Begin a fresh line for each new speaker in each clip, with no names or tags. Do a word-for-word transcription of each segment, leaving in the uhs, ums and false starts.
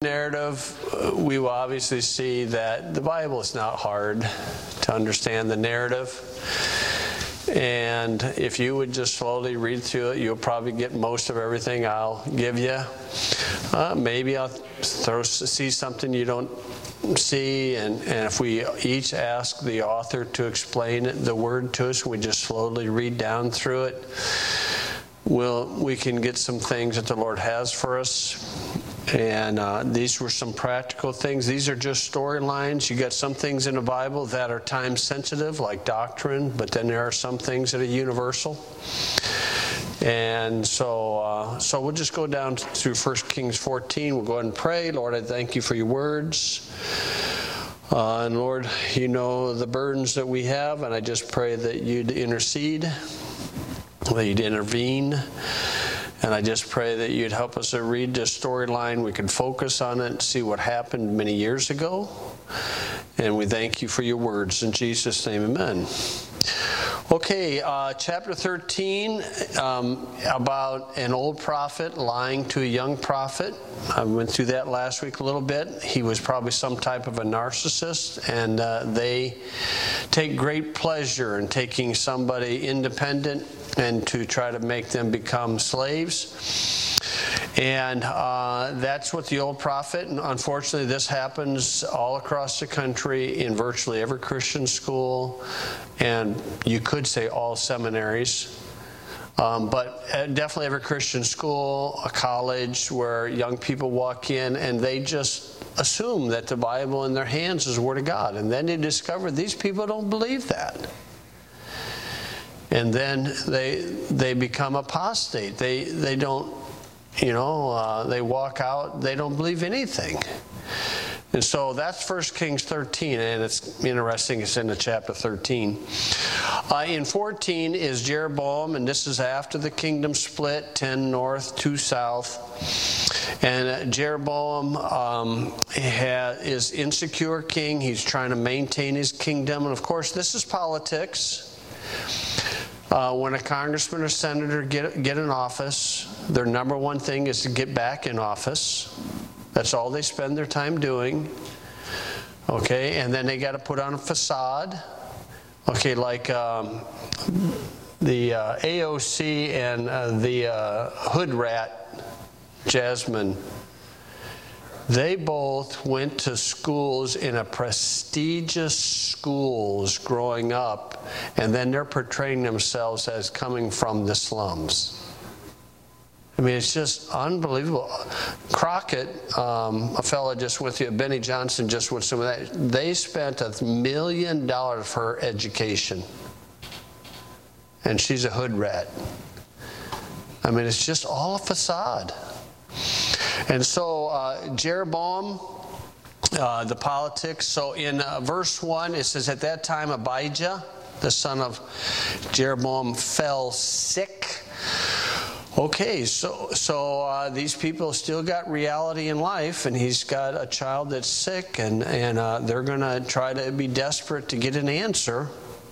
narrative, uh, we will obviously see that the Bible is not hard to understand the narrative. And if you would just slowly read through it, you'll probably get most of everything I'll give you. Uh, maybe I'll throw, see something you don't see, and, and if we each ask the author to explain it, the word to us, we just slowly read down through it, we'll, we can get some things that the Lord has for us. And uh, these were some practical things. These are just storylines. You got some things in the Bible that are time sensitive, like doctrine, but then there are some things that are universal. And so uh, so we'll just go down through First Kings fourteen. We'll go ahead and pray. Lord, I thank you for your words. Uh, and Lord, you know the burdens that we have, and I just pray that you'd intercede, that you'd intervene. And I just pray that you'd help us to read this storyline. We can focus on it and see what happened many years ago. And we thank you for your words. In Jesus' name, amen. Okay, uh, chapter thirteen, um, about an old prophet lying to a young prophet. I went through that last week a little bit. He was probably some type of a narcissist, and uh, they take great pleasure in taking somebody independent and to try to make them become slaves. And uh, that's what the old prophet, and unfortunately this happens all across the country in virtually every Christian school, and you could say all seminaries. Um, but definitely every Christian school, a college, where young people walk in and they just assume that the Bible in their hands is the Word of God. And then they discover these people don't believe that. And then they they become apostate. They they don't, you know, uh, they walk out, they don't believe anything. And so that's First Kings thirteen, and it's interesting, it's in the chapter thirteen. Uh, in fourteen is Jeroboam, and this is after the kingdom split, ten north, two south. And uh, Jeroboam um, ha, is insecure king. He's trying to maintain his kingdom. And of course, this is politics. Uh, when a congressman or senator get, get in office, their number one thing is to get back in office. That's all they spend their time doing. Okay, and then they got to put on a facade. Okay, like um, the uh, A O C and uh, the uh, hood rat, Jasmine, they both went to schools in a prestigious schools growing up, and then they're portraying themselves as coming from the slums. I mean, it's just unbelievable. Crockett, um, a fellow just with you, Benny Johnson just with some of that, they spent a million dollars for her education. And she's a hood rat. I mean, it's just all a facade. And so uh, Jeroboam, uh, the politics. So in uh, verse one, it says, at that time Abijah, the son of Jeroboam, fell sick. Okay, so so uh, these people still got reality in life, and he's got a child that's sick, and, and uh, they're going to try to be desperate to get an answer.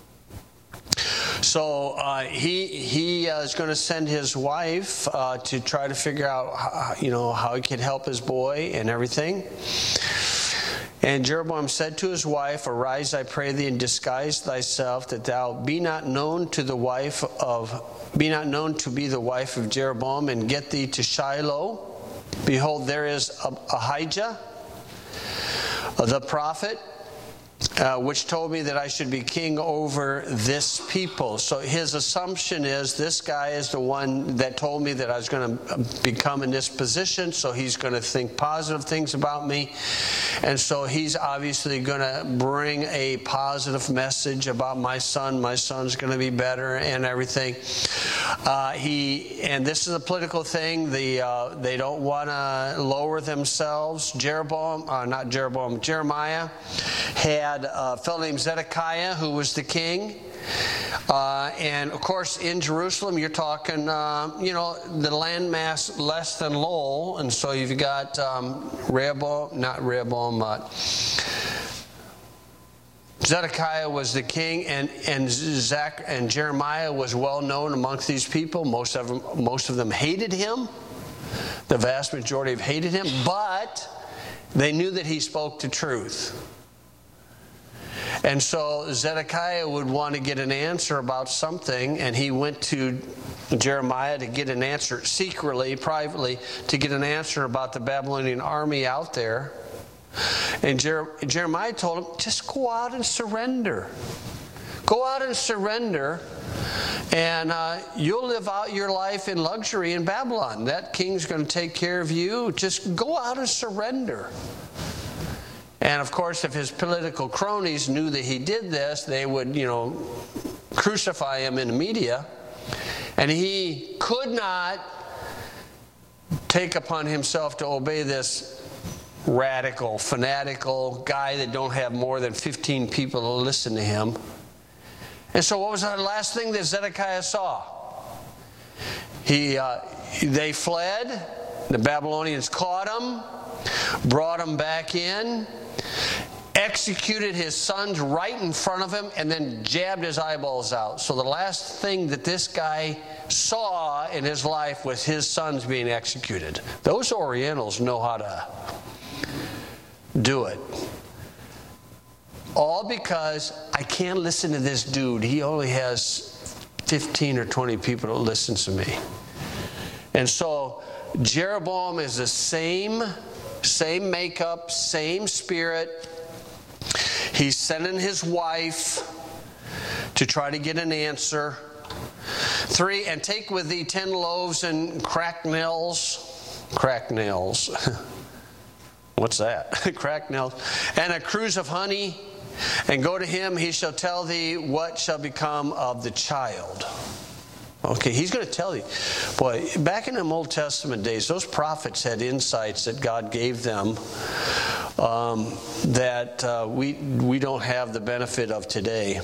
So uh, he he uh, is going to send his wife uh, to try to figure out how, you know how he can help his boy and everything. And Jeroboam said to his wife, arise, I pray thee, and disguise thyself, that thou be not known to the wife of be not known to be the wife of Jeroboam, and get thee to Shiloh. Behold, there is Ahijah, the prophet, Uh, which told me that I should be king over this people. So his assumption is this guy is the one that told me that I was going to become in this position, so he's going to think positive things about me. And so he's obviously going to bring a positive message about my son. My son's going to be better and everything. Uh, he and this is a political thing. The uh, they don't want to lower themselves. Jeroboam, uh, not Jeroboam, Jeremiah had a fellow named Zedekiah who was the king. Uh, and of course in Jerusalem you're talking, uh, you know, the landmass less than Lowell. And so you've got um, Rehoboam, not Rehoboam, uh, Zedekiah was the king, and and Zach and Jeremiah was well known amongst these people. Most of them, most of them hated him. The vast majority have hated him, but They knew that he spoke the truth. And so Zedekiah would want to get an answer about something, and he went to Jeremiah to get an answer secretly, privately, to get an answer about the Babylonian army out there. And Jer- Jeremiah told him, just go out and surrender. Go out and surrender, and uh, you'll live out your life in luxury in Babylon. That king's going to take care of you. Just go out and surrender. And of course, if his political cronies knew that he did this, they would, you know, crucify him in the media. And he could not take upon himself to obey this radical, fanatical guy that don't have more than fifteen people to listen to him. And so what was the last thing that Zedekiah saw? He, uh, they fled. The Babylonians caught him, brought him back in, executed his sons right in front of him, and then jabbed his eyeballs out. So the last thing that this guy saw in his life was his sons being executed. Those Orientals know how to do it. All because I can't listen to this dude. He only has fifteen or twenty people that listen to me. And so Jeroboam is the same, same makeup, same spirit. He's sending his wife to try to get an answer. Three, and take with thee ten loaves and crack nails. Crack nails. What's that? Crack nails. And a cruse of honey. And go to him, he shall tell thee what shall become of the child. Okay, he's going to tell you. Boy, back in the Old Testament days, those prophets had insights that God gave them um, that uh, we, we don't have the benefit of today.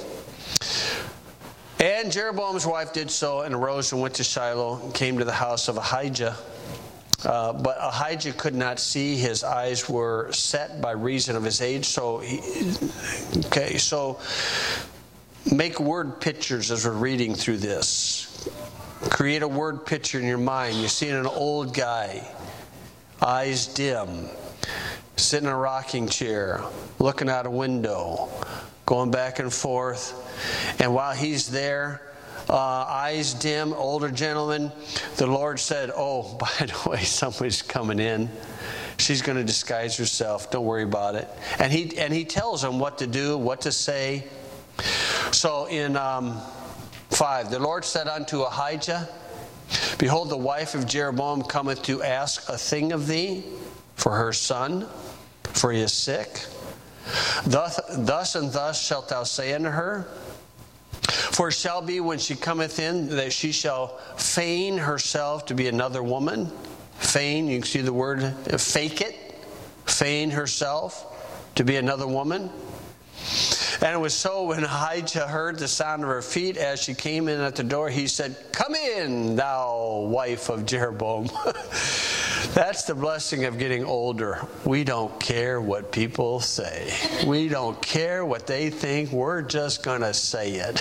And Jeroboam's wife did so, and arose and went to Shiloh, and came to the house of Ahijah. Uh, but Ahijah could not see; his eyes were set by reason of his age. So, he, okay, so make word pictures as we're reading through this. Create a word picture in your mind. You're seeing an old guy, eyes dim, sitting in a rocking chair, looking out a window, going back and forth. And while he's there, Uh, eyes dim, older gentleman, the Lord said, oh, by the way, somebody's coming in. She's going to disguise herself. Don't worry about it. And he and he tells him what to do, what to say. So in um, five, the Lord said unto Ahijah, behold, the wife of Jeroboam cometh to ask a thing of thee for her son, for he is sick. Thus, thus and thus shalt thou say unto her, for it shall be when she cometh in that she shall feign herself to be another woman. Feign, you can see the word, fake it. Feign herself to be another woman. And it was so when Ahijah heard the sound of her feet as she came in at the door, he said, come in, thou wife of Jeroboam. That's the blessing of getting older. We don't care what people say. We don't care what they think. We're just going to say it.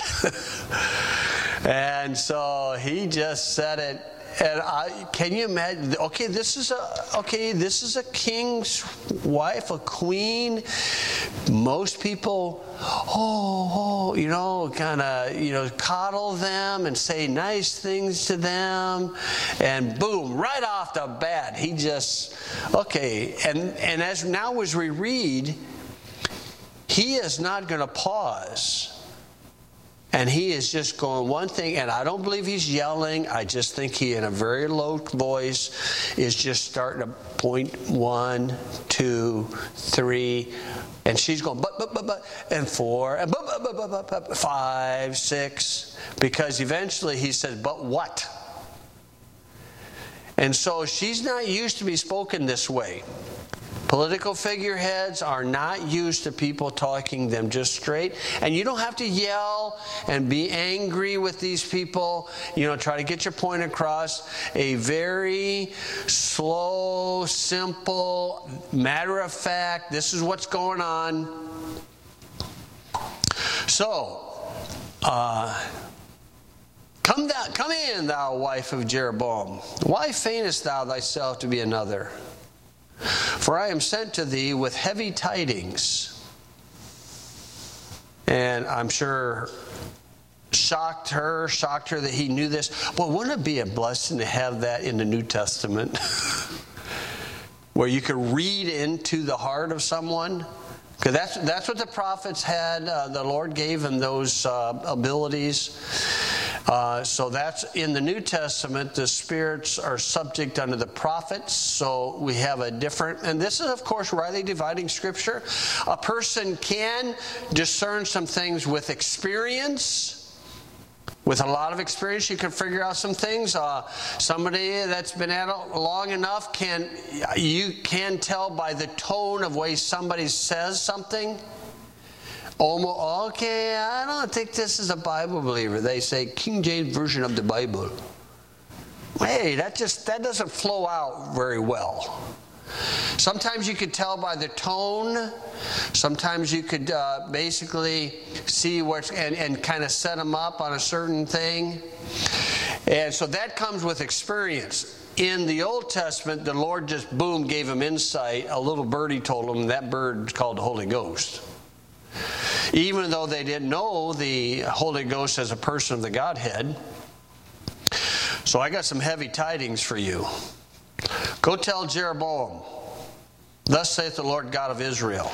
And so he just said it. And I, can you imagine? Okay, this is a okay. This is a king's wife, a queen. Most people, oh, oh you know, kind of, you know, coddle them and say nice things to them, and boom, right off the bat, he just okay. And and as now as we read, he is not going to pause. And he is just going one thing, and I don't believe he's yelling. I just think he, in a very low voice, is just starting to point one, two, three, and she's going, but, but, but, but, and four, and but, but, but, but, but, but, five, six, because eventually he says, but what? And so she's not used to be spoken this way. Political figureheads are not used to people talking them just straight. And you don't have to yell and be angry with these people. You know, try to get your point across. A very slow, simple, matter of fact, this is what's going on. So, uh, come down, come in, thou wife of Jeroboam. Why feignest thou thyself to be another? For I am sent to thee with heavy tidings. And I'm sure shocked her, shocked her that he knew this. Well, wouldn't it be a blessing to have that in the New Testament? Where you could read into the heart of someone? Because that's, that's what the prophets had. Uh, the Lord gave them those uh, abilities. Uh, so that's in the New Testament. The spirits are subject unto the prophets. So we have a different, and this is of course rightly dividing Scripture. A person can discern some things with experience. With a lot of experience, you can figure out some things. Uh, somebody that's been at it long enough, can you can tell by the tone of way somebody says something. Almost, okay, I don't think this is a Bible believer. They say King James Version of the Bible. Hey, that just that doesn't flow out very well. Sometimes you could tell by the tone. Sometimes you could uh, basically see what's and, and kind of set them up on a certain thing. And so that comes with experience. In the Old Testament, the Lord just, boom, gave him insight. A little birdie told him that bird's called the Holy Ghost. Even though they didn't know the Holy Ghost as a person of the Godhead. So I got some heavy tidings for you. Go tell Jeroboam, thus saith the Lord God of Israel.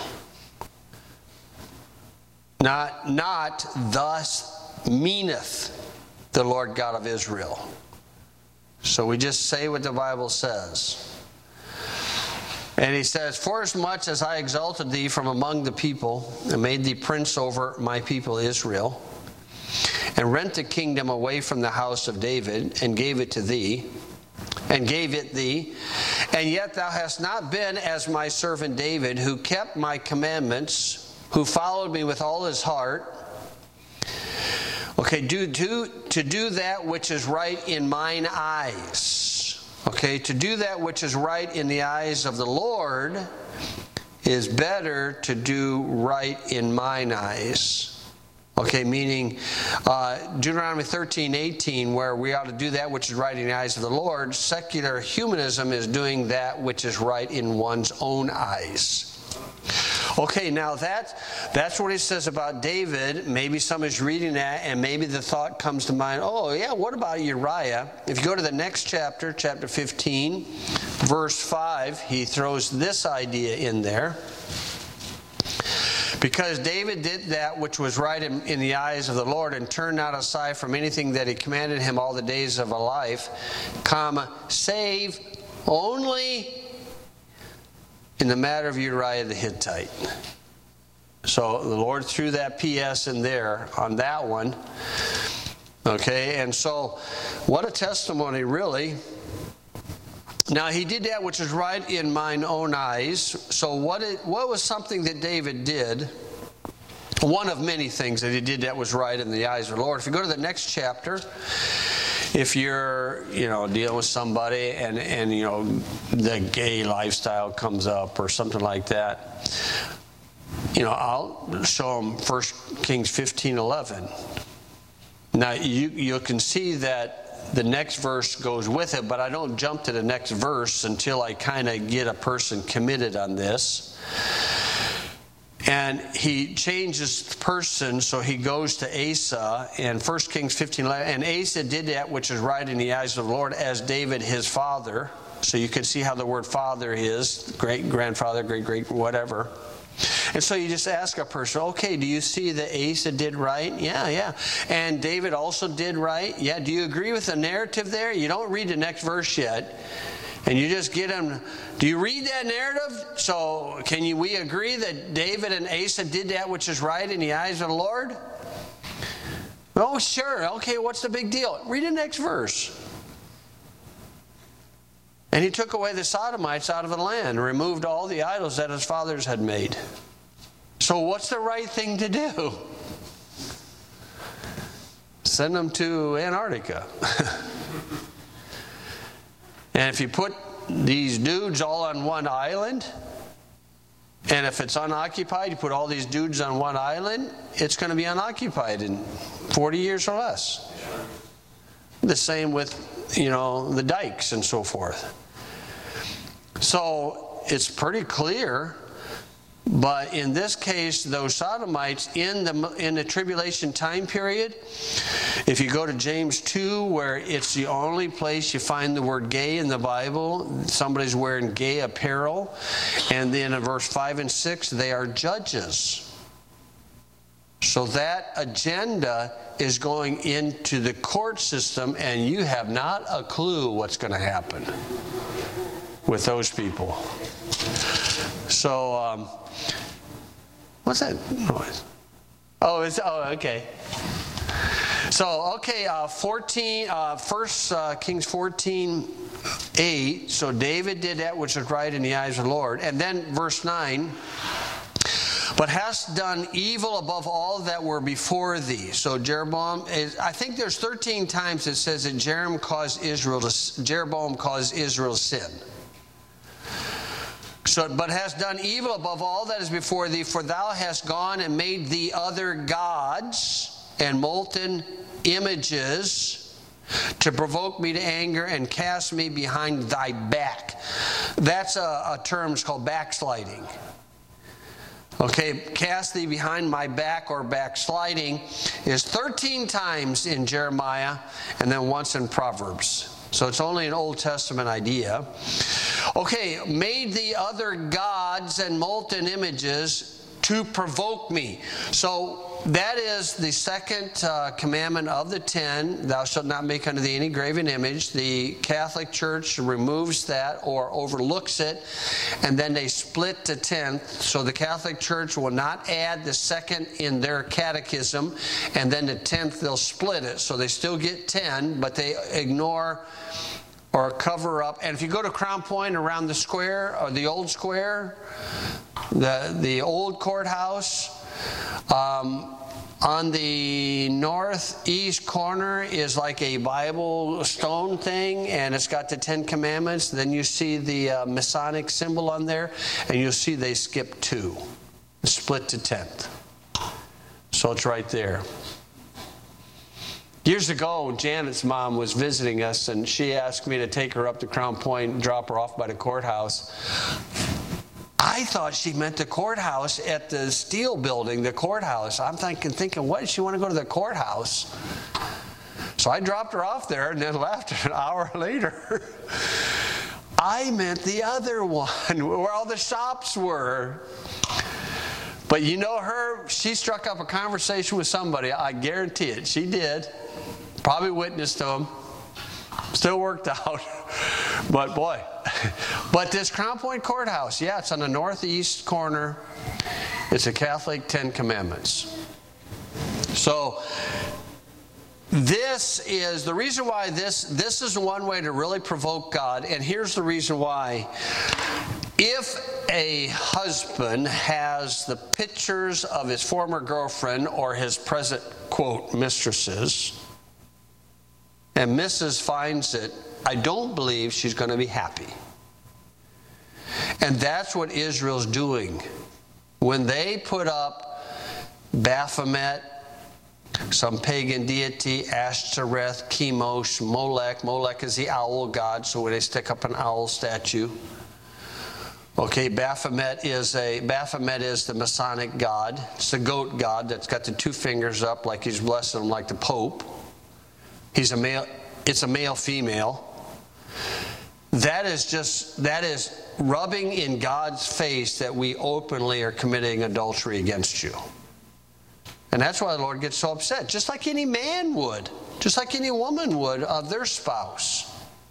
Not, not thus meaneth the Lord God of Israel. So we just say what the Bible says. And he says, forasmuch as I exalted thee from among the people, and made thee prince over my people Israel, and rent the kingdom away from the house of David, and gave it to thee, and gave it thee, and yet thou hast not been as my servant David, who kept my commandments, who followed me with all his heart. Okay, do, do, to do that which is right in mine eyes. Okay, to do that which is right in the eyes of the Lord is better to do right in mine eyes. Okay, meaning uh, Deuteronomy thirteen eighteen, where we ought to do that which is right in the eyes of the Lord. Secular humanism is doing that which is right in one's own eyes. Okay, now that, that's what he says about David. Maybe somebody's reading that and maybe the thought comes to mind, oh yeah, what about Uriah? If you go to the next chapter, chapter fifteen, verse five, he throws this idea in there. Because David did that which was right in, in the eyes of the Lord, and turned not aside from anything that he commanded him all the days of a life, comma, save only in the matter of Uriah the Hittite. So the Lord threw that P S in there on that one. Okay, and so what a testimony, really. Now he did that which is right in mine own eyes. So what it, what was something that David did? One of many things that he did that was right in the eyes of the Lord. If you go to the next chapter, if you're, you know, dealing with somebody and, and you know, the gay lifestyle comes up or something like that, you know, I'll show them First Kings fifteen eleven. Now, you, you can see that the next verse goes with it, but I don't jump to the next verse until I kind of get a person committed on this. And he changes the person, so he goes to Asa in First Kings fifteen eleven. And Asa did that which is right in the eyes of the Lord, as David his father. So you can see how the word father is, great grandfather, great great whatever. And so you just ask a person, okay, do you see that Asa did right? Yeah, yeah. And David also did right? Yeah. Do you agree with the narrative there? You don't read the next verse yet. And you just get them, do you read that narrative? So can you, we agree that David and Asa did that which is right in the eyes of the Lord? Oh, sure. Okay, what's the big deal? Read the next verse. And he took away the Sodomites out of the land and removed all the idols that his fathers had made. So what's the right thing to do? Send them to Antarctica. And if you put these dudes all on one island, and if it's unoccupied, you put all these dudes on one island, it's going to be unoccupied in forty years or less. The same with, you know, the dikes and so forth. So it's pretty clear. But in this case, those sodomites in the in the tribulation time period, if you go to James two, where it's the only place you find the word gay in the Bible, somebody's wearing gay apparel, and then in verse five and six, they are judges. So that agenda is going into the court system, and you have not a clue what's going to happen with those people. So, um, what's that noise? Oh, it's oh, okay. So, okay, uh, fourteen, uh, First uh, Kings fourteen, eight. So David did that which was right in the eyes of the Lord, and then verse nine. But hast done evil above all that were before thee. So Jeroboam, is, I think there's thirteen times it says that Jeroboam caused Israel to Jeroboam caused Israel to sin. So, but hast done evil above all that is before thee, for thou hast gone and made thee other gods and molten images to provoke me to anger and cast me behind thy back. That's a, a term called backsliding. Okay, cast thee behind my back, or backsliding, is thirteen times in Jeremiah and then once in Proverbs. So it's only an Old Testament idea. Okay, made the other gods and molten images to provoke me. So that is the second uh, commandment of the ten. Thou shalt not make unto thee any graven image. The Catholic Church removes that or overlooks it, and then they split to tenth. So the Catholic Church will not add the second in their catechism, and then the tenth they'll split it. So they still get ten, but they ignore or cover up. And if you go to Crown Point around the square, or the old square, the, the old courthouse, um, on the northeast corner is like a Bible stone thing, and it's got the Ten Commandments. Then you see the uh, Masonic symbol on there, and you'll see they skip two, split to tenth. So it's right there. Years ago, Janet's mom was visiting us, and she asked me to take her up to Crown Point and drop her off by the courthouse. I thought she meant the courthouse at the steel building, the courthouse. I'm thinking, thinking, what, does she want to go to the courthouse? So I dropped her off there and then left an hour later. I meant the other one, where all the shops were. But you know her, she struck up a conversation with somebody. I guarantee it. She did. Probably witnessed to them. Still worked out. But boy. But this Crown Point Courthouse, yeah, it's on the northeast corner. It's a Catholic Ten Commandments. So this is the reason why this, this is one way to really provoke God. And here's the reason why. If a husband has the pictures of his former girlfriend or his present, quote, mistresses, and Missus finds it, I don't believe she's going to be happy. And that's what Israel's doing. When they put up Baphomet, some pagan deity, Ashtoreth, Chemosh, Molech. Molech is the owl god, so when they stick up an owl statue. Okay, Baphomet is a Baphomet is the Masonic god. It's the goat god that's got the two fingers up like he's blessing them like the Pope. He's a male. It's a male female. That is just that is rubbing in God's face that we openly are committing adultery against you. And that's why the Lord gets so upset, just like any man would, just like any woman would of their spouse.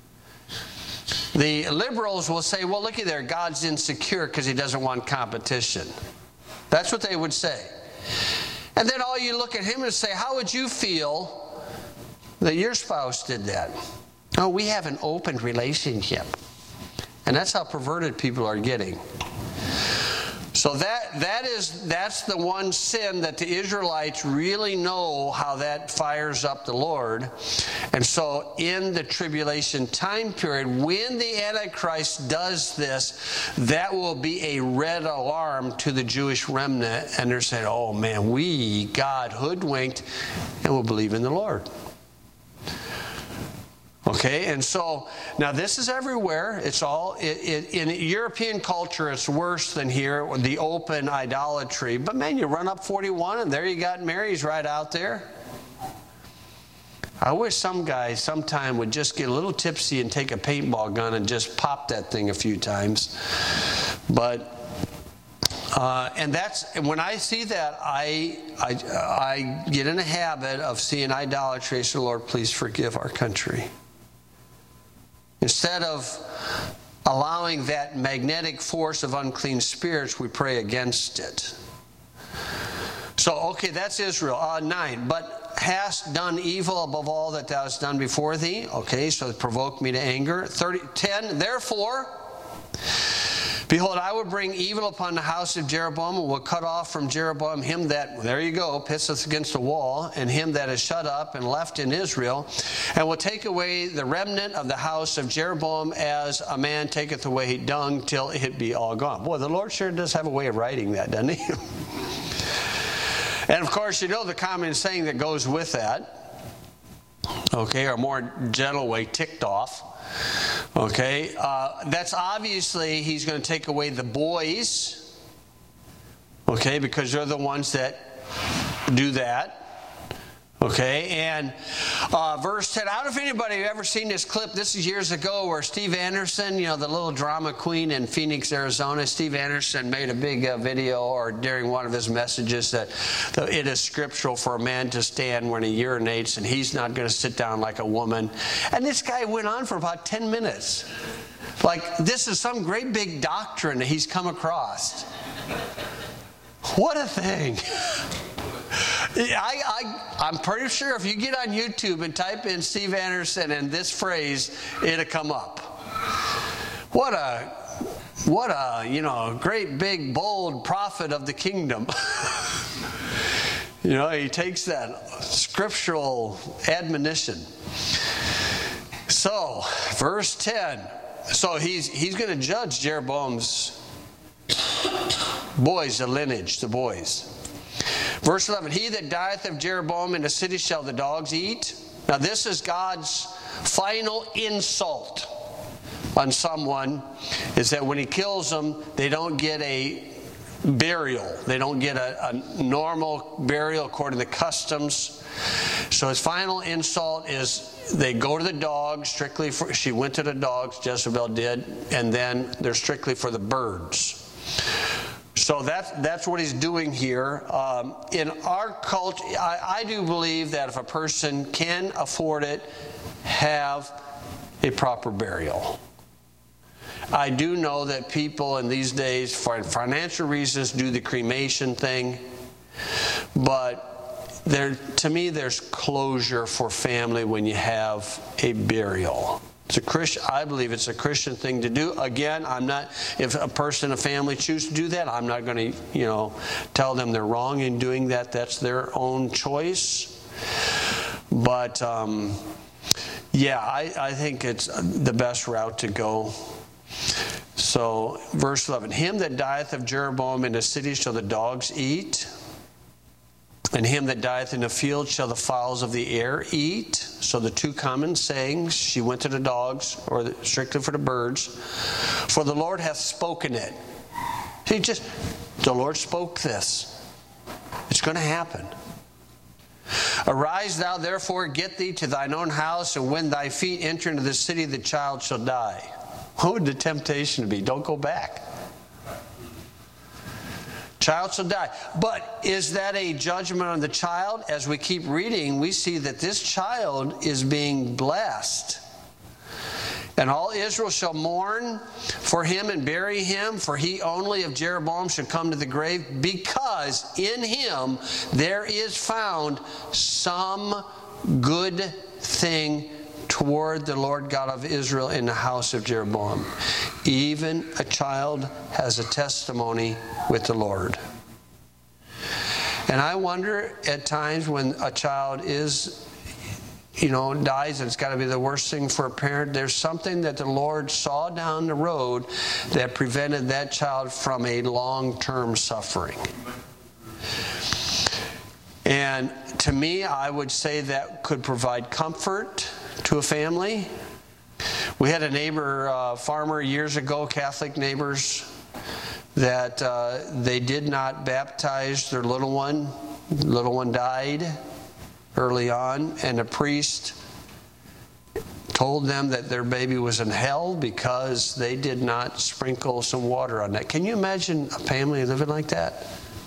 The liberals will say, well, looky there, God's insecure because he doesn't want competition. That's what they would say. And then all you look at him and say, how would you feel that your spouse did that? Oh, we have an open relationship. And that's how perverted people are getting. So that that is that's the one sin that the Israelites really know how that fires up the Lord. And so in the tribulation time period, when the Antichrist does this, that will be a red alarm to the Jewish remnant, and they're saying, oh man, we got hoodwinked, and we'll believe in the Lord. Okay, and so now this is everywhere. It's all it, it, in European culture. It's worse than here, the open idolatry. But man, you run up forty-one, and there you got Mary's right out there. I wish some guy sometime would just get a little tipsy and take a paintball gun and just pop that thing a few times. But uh, and that's when I see that, I I I get in a habit of seeing idolatry. I say, Lord, please forgive our country. Instead of allowing that magnetic force of unclean spirits, we pray against it. So, okay, that's Israel. Uh, nine, but hast done evil above all that thou hast done before thee. Okay, so it provoked me to anger. thirty, ten, therefore, behold, I will bring evil upon the house of Jeroboam, and will cut off from Jeroboam him that, there you go, pisseth against the wall, and him that is shut up and left in Israel, and will take away the remnant of the house of Jeroboam as a man taketh away dung till it be all gone. Boy, the Lord sure does have a way of writing that, doesn't he? And of course, you know the common saying that goes with that, okay, or more gentle way, ticked off. Okay, uh, that's obviously he's going to take away the boys, okay, because they're the ones that do that. Okay, and uh, verse ten, I don't know if anybody have ever seen this clip. This is years ago where Steve Anderson, you know, the little drama queen in Phoenix, Arizona, Steve Anderson made a big uh, video or during one of his messages that the, it is scriptural for a man to stand when he urinates and he's not going to sit down like a woman. And this guy went on for about ten minutes. Like, this is some great big doctrine that he's come across. What a thing. I, I, I'm pretty sure if you get on YouTube and type in Steve Anderson and this phrase, it'll come up. What a, what a, you know, great big bold prophet of the kingdom. You know, he takes that scriptural admonition. So, verse ten. So he's he's going to judge Jeroboam's boys, the lineage, the boys. Verse eleven, he that dieth of Jeroboam in the city shall the dogs eat. Now this is God's final insult on someone, is that when he kills them, they don't get a burial. They don't get a, a normal burial according to customs. So his final insult is they go to the dogs, strictly for, she went to the dogs, Jezebel did, and then they're strictly for the birds. So that's, that's what he's doing here. Um, in our culture, I, I do believe that if a person can afford it, have a proper burial. I do know that people in these days, for financial reasons, do the cremation thing. But there, to me, there's closure for family when you have a burial. It's a Christian, I believe it's a Christian thing to do. Again, I'm not, if a person, a family choose to do that, I'm not going to, you know, tell them they're wrong in doing that. That's their own choice. But, um, yeah, I, I think it's the best route to go. So, verse eleven, him that dieth of Jeroboam in the city shall the dogs eat, and him that dieth in the field shall the fowls of the air eat. So the two common sayings, she went to the dogs, or strictly for the birds. For the Lord hath spoken it. See, just, the Lord spoke this. It's going to happen. Arise thou therefore, get thee to thine own house, and when thy feet enter into the city, the child shall die. What would the temptation be? Don't go back. Child shall die. But is that a judgment on the child? As we keep reading, we see that this child is being blessed. And all Israel shall mourn for him and bury him, for he only of Jeroboam should come to the grave, because in him there is found some good thing toward the Lord God of Israel in the house of Jeroboam. Even a child has a testimony with the Lord. And I wonder at times when a child is, you know, dies, and it's got to be the worst thing for a parent, there's something that the Lord saw down the road that prevented that child from a long-term suffering. And to me, I would say that could provide comfort to a family. We had a neighbor, uh, farmer years ago, Catholic neighbors, that uh, they did not baptize their little one. The little one died early on, and the priest told them that their baby was in hell because they did not sprinkle some water on that. Can you imagine a family living like that?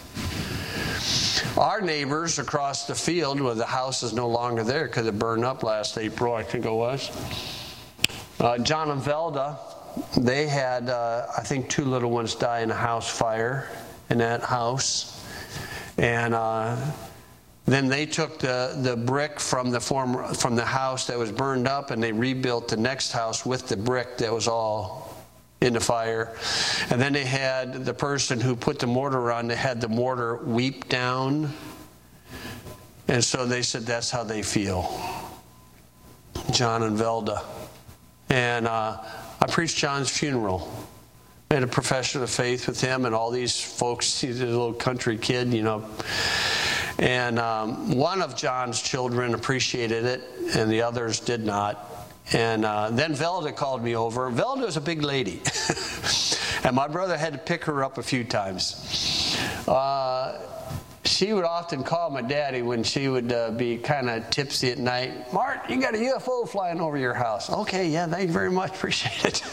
Our neighbors across the field, where the house is no longer there because it burned up last April, I think it was, uh, John and Velda, they had, uh, I think, two little ones die in a house fire in that house. And uh, then they took the, the brick from the former, from the house that was burned up, and they rebuilt the next house with the brick that was all in the fire. And then they had the person who put the mortar on, they had the mortar weep down. And so they said that's how they feel. John and Velda. And uh, I preached John's funeral. I had a profession of faith with him and all these folks. He's a little country kid, you know. And um, one of John's children appreciated it, and the others did not. And uh, then Velda called me over. Velda was a big lady. And my brother had to pick her up a few times. Uh, she would often call my daddy when she would uh, be kind of tipsy at night. Mart, you got a U F O flying over your house. Okay, yeah, thank you very much. Appreciate it.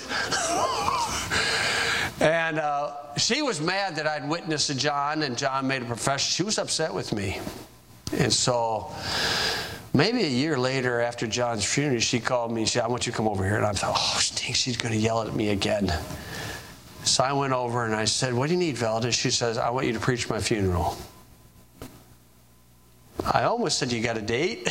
And uh, she was mad that I'd witnessed to John, and John made a profession. She was upset with me. And so maybe a year later, after John's funeral, she called me and said, I want you to come over here. And I thought, oh, stink, she's going to yell at me again. So I went over and I said, what do you need, Velda? She says, I want you to preach my funeral. I almost said, you got a date?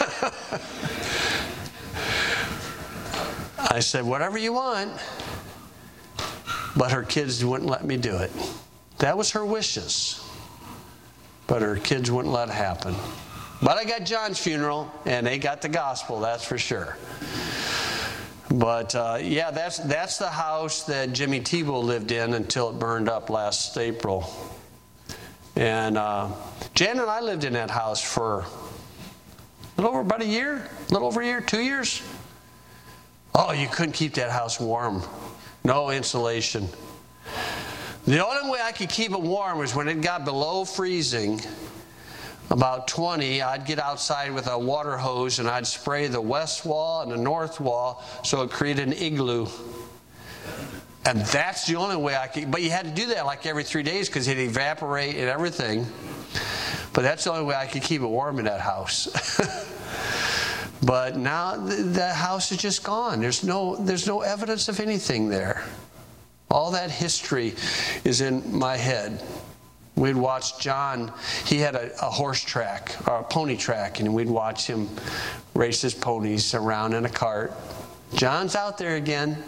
I said, whatever you want. But her kids wouldn't let me do it. That was her wishes. But her kids wouldn't let it happen. But I got John's funeral, and they got the gospel, that's for sure. But uh, yeah, that's that's the house that Jimmy Tebow lived in until it burned up last April. And uh, Jan and I lived in that house for a little over about a year, a little over a year, two years. Oh, you couldn't keep that house warm. No insulation. The only way I could keep it warm was when it got below freezing, about twenty, I'd get outside with a water hose and I'd spray the west wall and the north wall so it created an igloo. And that's the only way I could, but you had to do that like every three days because it'd evaporate and everything. But that's the only way I could keep it warm in that house. But now the house is just gone. There's no, there's no evidence of anything there. All that history is in my head. We'd watch John, he had a, a horse track, or a pony track, and we'd watch him race his ponies around in a cart. John's out there again.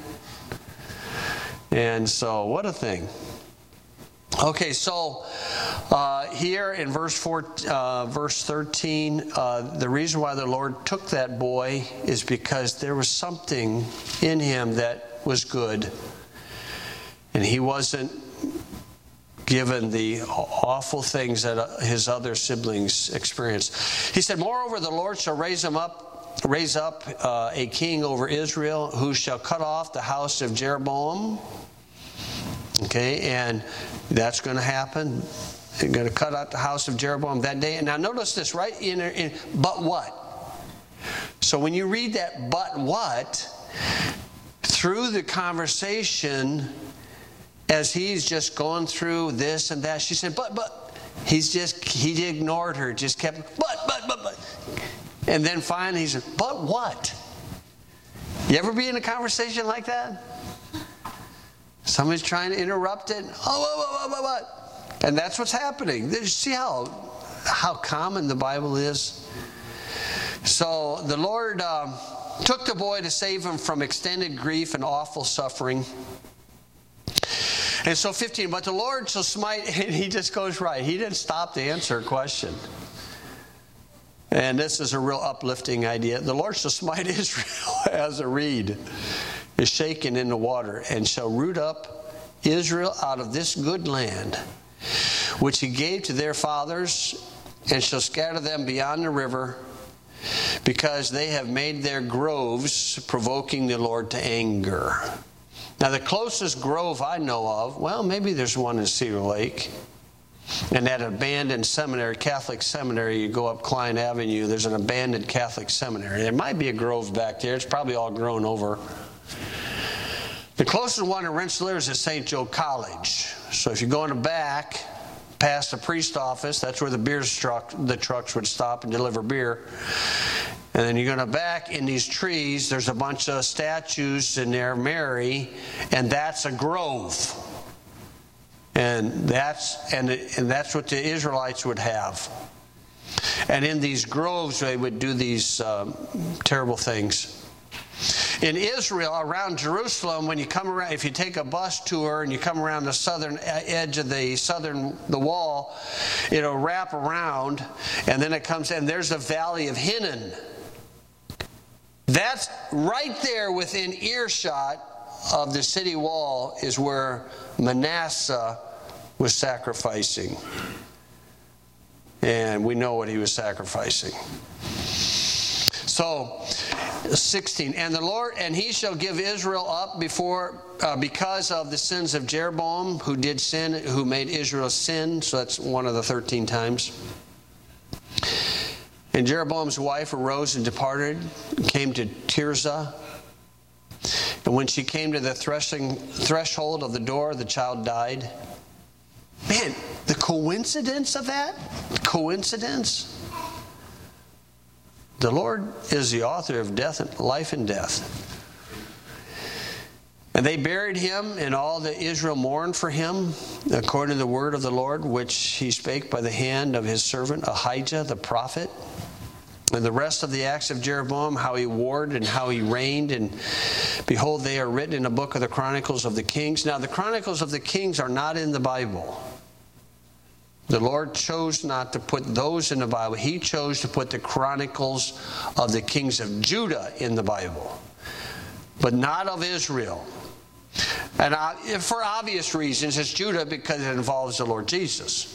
And so, what a thing. Okay, so uh, here in verse four, uh, verse thirteen, uh, the reason why the Lord took that boy is because there was something in him that was good. And he wasn't given the awful things that his other siblings experienced. He said, moreover, the Lord shall raise him up, raise up uh, a king over Israel, who shall cut off the house of Jeroboam. Okay, and that's going to happen. They're going to cut out the house of Jeroboam that day. And now notice this, right? In, in but what? So when you read that but what, through the conversation, as he's just going through this and that, she said, but, but, he's just, he ignored her, just kept, but, but, but, but. And then finally he said, but what? You ever be in a conversation like that? Somebody's trying to interrupt it. Oh, what, what, what, what? And that's what's happening. See how, how common the Bible is? So the Lord um, took the boy to save him from extended grief and awful suffering. And so fifteen, but the Lord shall smite, and he just goes right. He didn't stop to answer a question. And this is a real uplifting idea. The Lord shall smite Israel as a reed is shaken in the water, and shall root up Israel out of this good land, which he gave to their fathers, and shall scatter them beyond the river, because they have made their groves, provoking the Lord to anger. Now, the closest grove I know of, well, maybe there's one in Cedar Lake. And that abandoned seminary, Catholic seminary, you go up Klein Avenue, there's an abandoned Catholic seminary. There might be a grove back there. It's probably all grown over. The closest one in Rensselaer is at Saint Joe College. So if you go in the back, past the priest office, that's where the beer truck, the trucks would stop and deliver beer. And then you're going to back in these trees, there's a bunch of statues in there, Mary, and that's a grove. And that's and, and that's what the Israelites would have. And in these groves, they would do these um, terrible things. In Israel, around Jerusalem, when you come around, if you take a bus tour and you come around the southern edge of the southern the wall, it'll wrap around, and then it comes in. There's the Valley of Hinnom. That's right there within earshot of the city wall is where Manasseh was sacrificing. And we know what he was sacrificing. So, sixteen, and the Lord, and he shall give Israel up before, uh, because of the sins of Jeroboam, who did sin, who made Israel sin. So that's one of the thirteen times. And Jeroboam's wife arose and departed, came to Tirzah. And when she came to the threshing, threshold of the door, the child died. Man, the coincidence of that? Coincidence? The Lord is the author of death and life and death. And they buried him, and all the Israel mourned for him, according to the word of the Lord, which he spake by the hand of his servant Ahijah the prophet. And the rest of the acts of Jeroboam, how he warred and how he reigned, and behold, they are written in a book of the Chronicles of the Kings. Now, the Chronicles of the Kings are not in the Bible. The Lord chose not to put those in the Bible. He chose to put the Chronicles of the Kings of Judah in the Bible, but not of Israel. And for obvious reasons, it's Judah because it involves the Lord Jesus.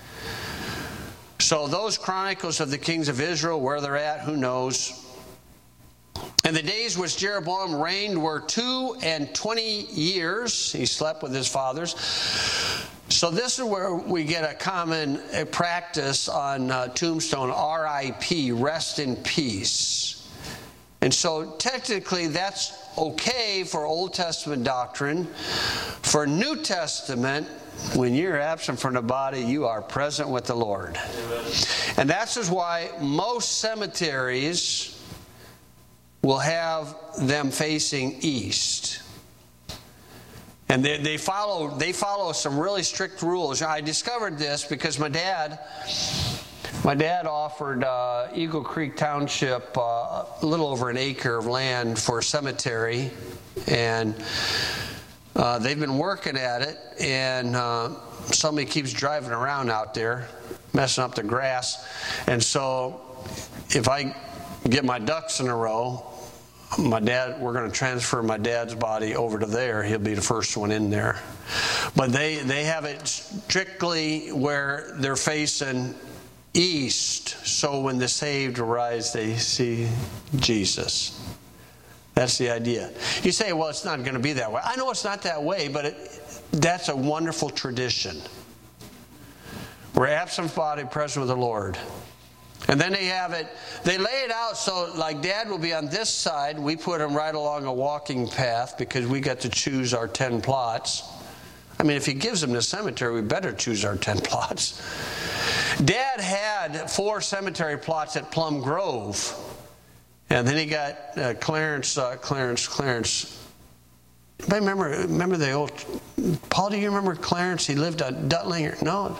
So those Chronicles of the Kings of Israel, where they're at, who knows? And the days which Jeroboam reigned were two and twenty years. He slept with his fathers. So this is where we get a common practice on uh, tombstone, R I P, rest in peace. And so technically that's okay for Old Testament doctrine. For New Testament, when you're absent from the body, you are present with the Lord. Amen. And that's is why most cemeteries will have them facing east. And they, they follow they follow some really strict rules. I discovered this because my dad my dad offered uh, Eagle Creek Township uh, a little over an acre of land for a cemetery, and uh, they've been working at it, and uh, somebody keeps driving around out there messing up the grass. And so if I get my ducks in a row, my dad, we're going to transfer my dad's body over to there. He'll be the first one in there. But they, they have it strictly where they're facing east, so when the saved arise, they see Jesus. That's the idea. You say, well, it's not going to be that way. I know it's not that way, but it, that's a wonderful tradition. We're absent body, present with the Lord. And then they have it, they lay it out so like Dad will be on this side. We put him right along a walking path because we got to choose our ten plots. I mean, if he gives them the cemetery, we better choose our ten plots. Dad had four cemetery plots at Plum Grove. And then he got uh, Clarence, uh, Clarence, Clarence. Anybody remember, remember the old, Paul, do you remember Clarence? He lived on Dutlinger? No.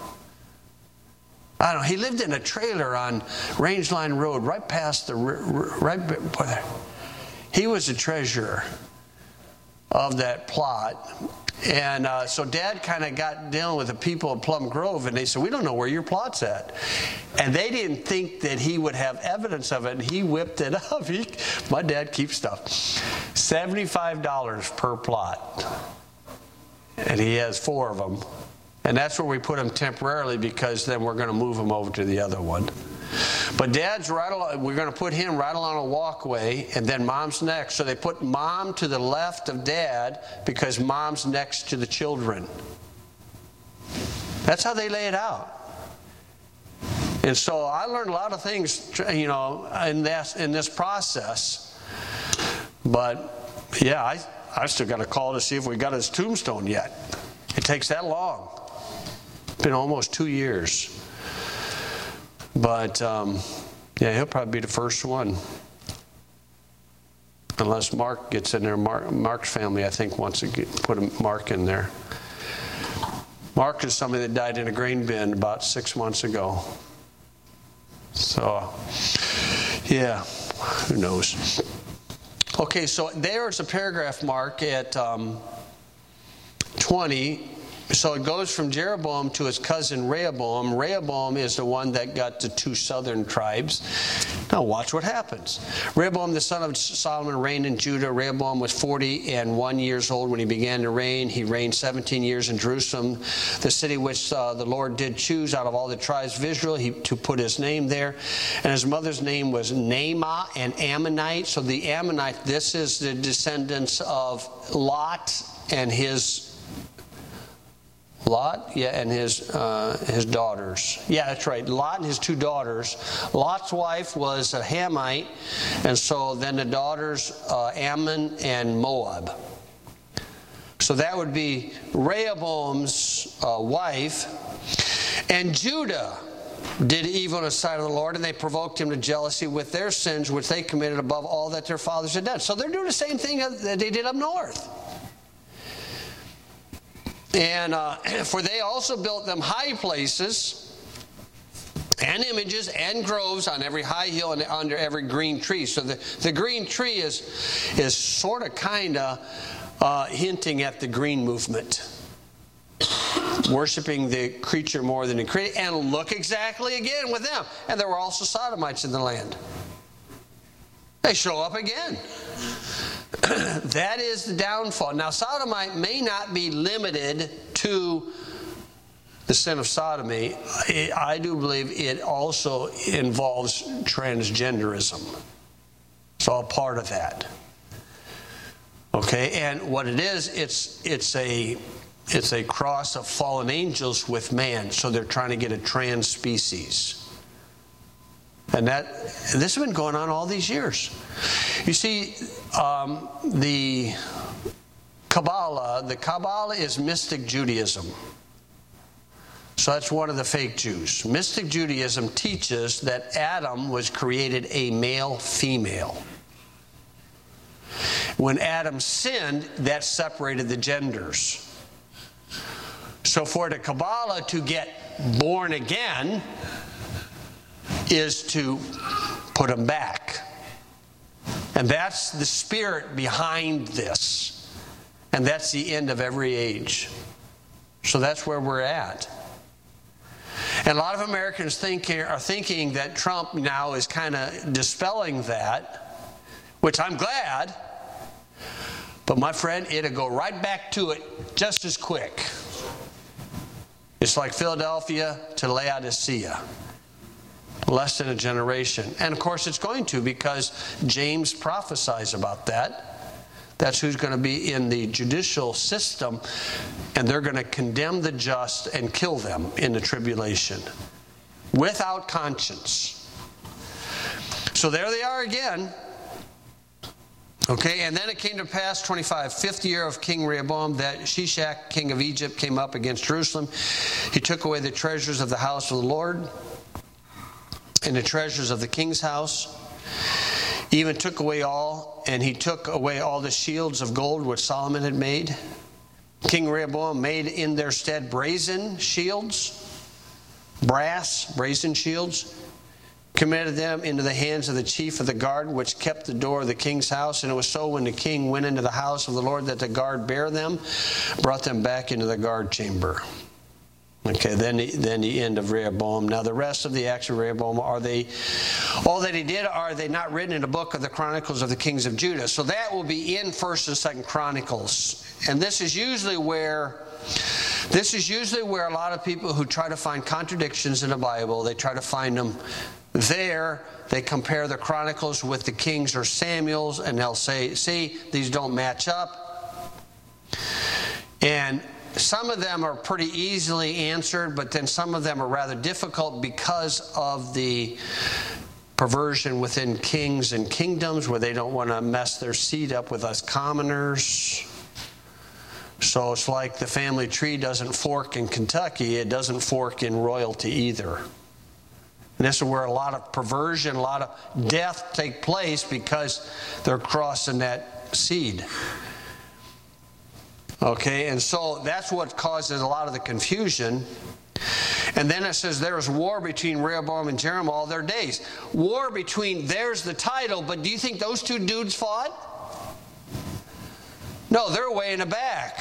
I don't know. He lived in a trailer on Rangeline Road, right past the, right there. He was the treasurer of that plot. And uh, so Dad kind of got dealing with the people of Plum Grove, and they said, we don't know where your plot's at. And they didn't think that he would have evidence of it, and he whipped it up. He, my dad keeps stuff. seventy-five dollars per plot. And he has four of them. And that's where we put him temporarily because then we're going to move him over to the other one. But Dad's right along, we're going to put him right along a walkway, and then Mom's next. So they put Mom to the left of Dad because Mom's next to the children. That's how they lay it out. And so I learned a lot of things, you know, in this, in this process. But, yeah, I, I still got a call to see if we got his tombstone yet. It takes that long. It's been almost two years. But, um, yeah, he'll probably be the first one. Unless Mark gets in there. Mark, Mark's family, I think, wants to get, put a Mark in there. Mark is somebody that died in a grain bin about six months ago. So, yeah, who knows? Okay, so there's a paragraph mark at um, twenty. So it goes from Jeroboam to his cousin Rehoboam. Rehoboam is the one that got the two southern tribes. Now watch what happens. Rehoboam, the son of Solomon, reigned in Judah. Rehoboam was forty and one years old when he began to reign. He reigned seventeen years in Jerusalem, the city which uh, the Lord did choose out of all the tribes of Israel he, to put his name there. And his mother's name was Naamah, an Ammonite. So the Ammonite, this is the descendants of Lot and his Lot, yeah, and his uh, his daughters. Yeah, that's right. Lot and his two daughters. Lot's wife was a Hamite, and so then the daughters, uh, Ammon and Moab. So that would be Rehoboam's uh, wife. And Judah did evil in the sight of the Lord, and they provoked him to jealousy with their sins, which they committed above all that their fathers had done. So they're doing the same thing that they did up north. And uh, for they also built them high places and images and groves on every high hill and under every green tree. So the, the green tree is, is sort of kind of uh, hinting at the green movement. Worshipping the creature more than the creator. And look exactly again with them. And there were also sodomites in the land. They show up again. That is the downfall. Now, sodomite may not be limited to the sin of sodomy. I do believe it also involves transgenderism. It's all part of that. Okay, and what it is, it's it's a it's a cross of fallen angels with man. So they're trying to get a trans species. And that and this has been going on all these years. You see, um, the Kabbalah, the Kabbalah is mystic Judaism. So that's one of the fake Jews. Mystic Judaism teaches that Adam was created a male-female. When Adam sinned, that separated the genders. So for the Kabbalah to get born again is to put them back. And that's the spirit behind this. And that's the end of every age. So that's where we're at. And a lot of Americans think, are thinking that Trump now is kind of dispelling that, which I'm glad. But my friend, it'll go right back to it just as quick. It's like Philadelphia to Laodicea. Less than a generation. And of course it's going to, because James prophesies about that. That's who's going to be in the judicial system, and they're going to condemn the just and kill them in the tribulation without conscience. So there they are again. Okay, and then it came to pass, twenty-five, fifth year of King Rehoboam, that Shishak, king of Egypt, came up against Jerusalem. He took away the treasures of the house of the Lord and the treasures of the king's house. He even took away all, and he took away all the shields of gold which Solomon had made. King Rehoboam made in their stead brazen shields, brass, brazen shields, committed them into the hands of the chief of the guard, which kept the door of the king's house. And it was so when the king went into the house of the Lord that the guard bare them, brought them back into the guard chamber. Okay, then the, then the end of Rehoboam. Now the rest of the acts of Rehoboam, are they, all that he did, are they not written in the book of the Chronicles of the Kings of Judah? So that will be in First and Second Chronicles. And this is usually where, this is usually where a lot of people who try to find contradictions in the Bible, they try to find them there they compare the Chronicles with the Kings or Samuel's, and they'll say, see, these don't match up. And some of them are pretty easily answered, but then some of them are rather difficult because of the perversion within kings and kingdoms, where they don't want to mess their seed up with us commoners. So it's like the family tree doesn't fork in Kentucky, it doesn't fork in royalty either. And this is where a lot of perversion, a lot of death take place, because they're crossing that seed. Okay, and so that's what causes a lot of the confusion. And then it says there was war between Rehoboam and Jeroboam all their days. War between, there's the title, but do you think those two dudes fought? No, they're way in the back.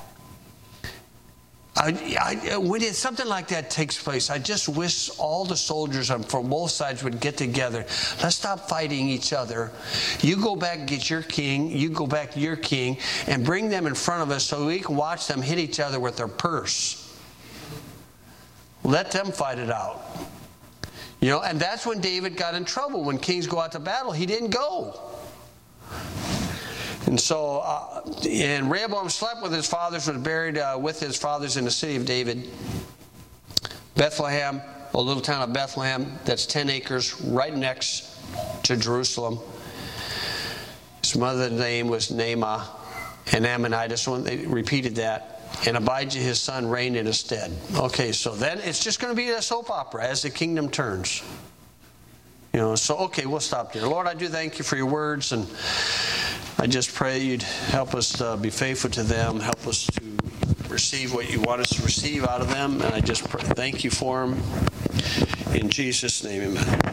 I, I, when it, something like that takes place, I just wish all the soldiers from both sides would get together. Let's stop fighting each other. You go back and get your king. You go back to your king and bring them in front of us so we can watch them hit each other with their purse. Let them fight it out. You know, and that's when David got in trouble. When kings go out to battle, he didn't go. And so, uh, and Rehoboam slept with his fathers, was buried uh, with his fathers in the city of David. Bethlehem, a little town of Bethlehem, that's ten acres right next to Jerusalem. His mother's name was Naamah, and Ammonitess, when they repeated that. And Abijah, his son, reigned in his stead. Okay, so then it's just going to be a soap opera as the kingdom turns. You know, so, okay, we'll stop there. Lord, I do thank you for your words, and I just pray you'd help us to be faithful to them, help us to receive what you want us to receive out of them, and I just pray, thank you for them. In Jesus' name, amen.